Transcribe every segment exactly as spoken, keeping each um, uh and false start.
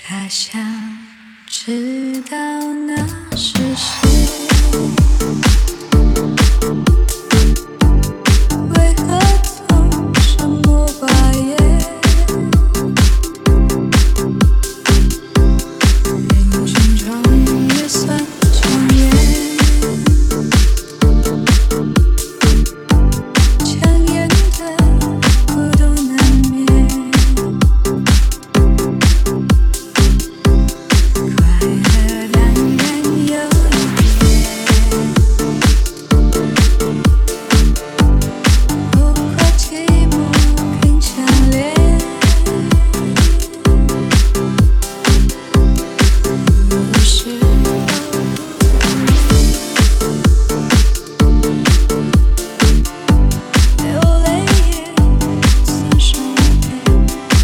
他想知道那是谁，为何总沉默寡言，人群中也算庄严，强颜的孤独难免，快乐当然有一点，不过寂寞更强烈，有时流泪也算伤悲。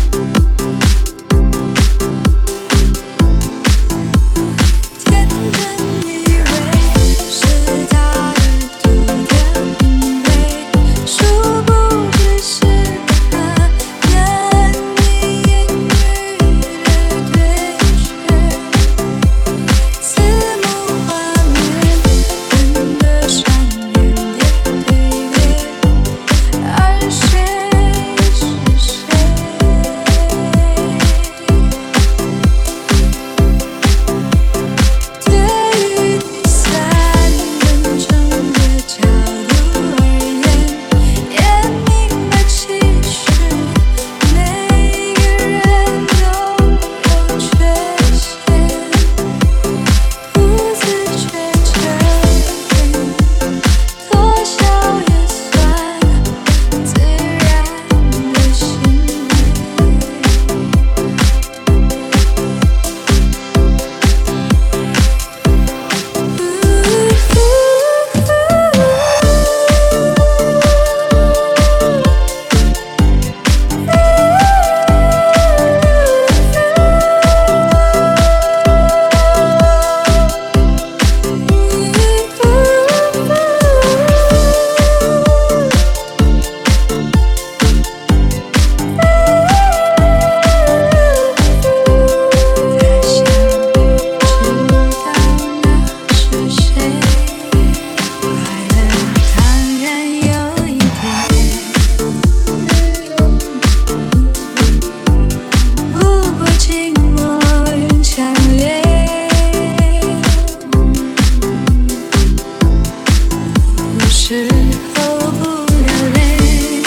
天真以为是他的独特品味，殊不知是他难以言喻的对决。字幕画面人的善变叠对叠，而谁是谁？对于第三人称的角度而言，也明白其实每个人都有缺陷，不自觉遮掩，多少也算自然的行时候不流泪，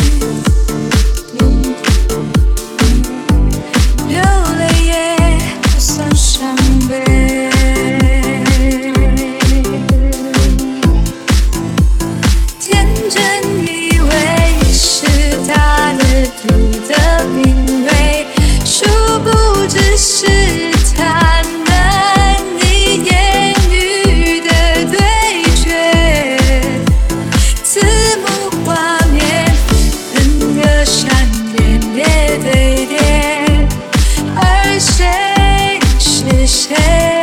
流泪也算伤悲。天真以为是他的独特品味，殊不知是他难以言喻的对决。字幕画面人格闪电叠对叠，而谁是谁？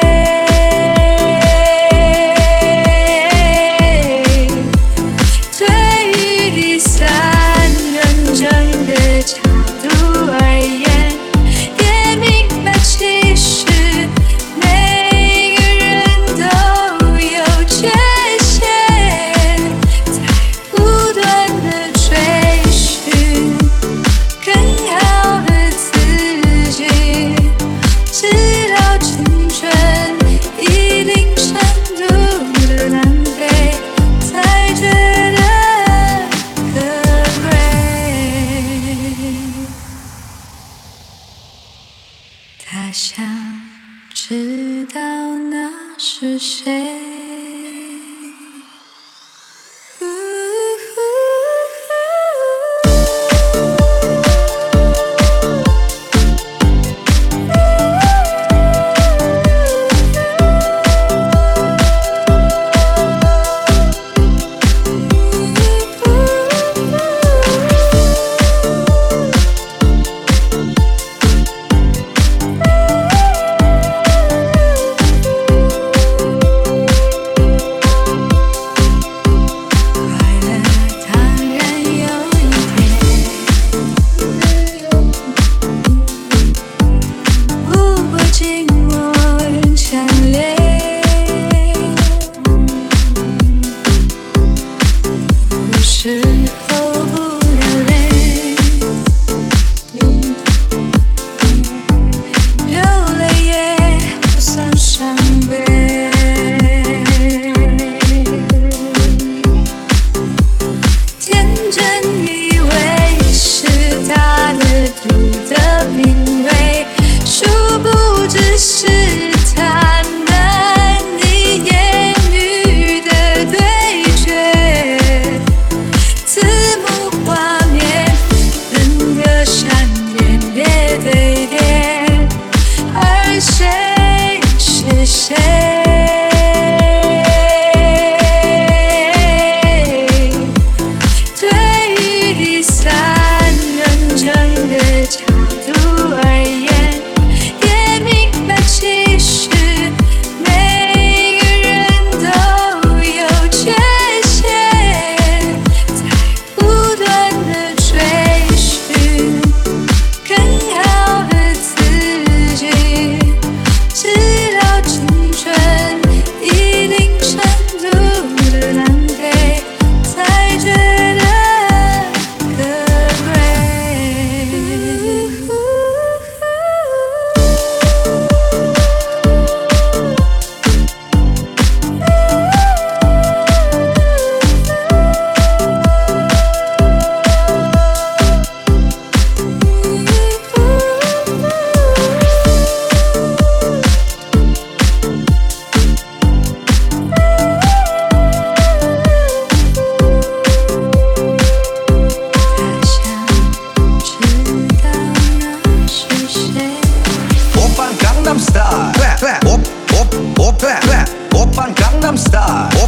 对于第三人称的角度而言，也明白其实每个人都有缺陷，不断的追寻更好的自己，直到青春一定程度的浪费，才觉得可贵。他想知道那是谁。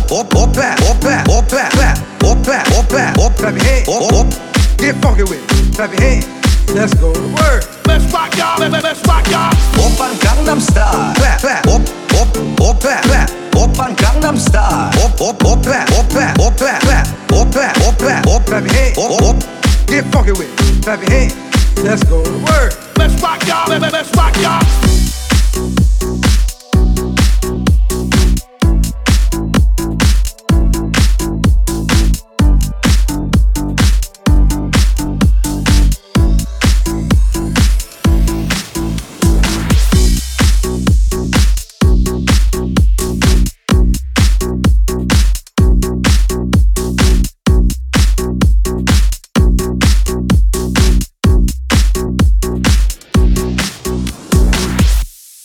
Op, op, back, op, back, op, back, back, op, back, op, back, op, clap your hands, op, op. Get funky with it, clap your hands. Let's go to work. Let's rock y'all, let, let, let's rock y'all. Open Gangnam Style. Back, back, op, op, op, back, back. Open Gangnam Style. Op, op, op, back, op, back, op, back, back. Op, back, op, back, op, clap your hands, op, op. Get funky with it, clap your hands. Let's go to work. Let's rock y'all, let, let, let's rock y'all.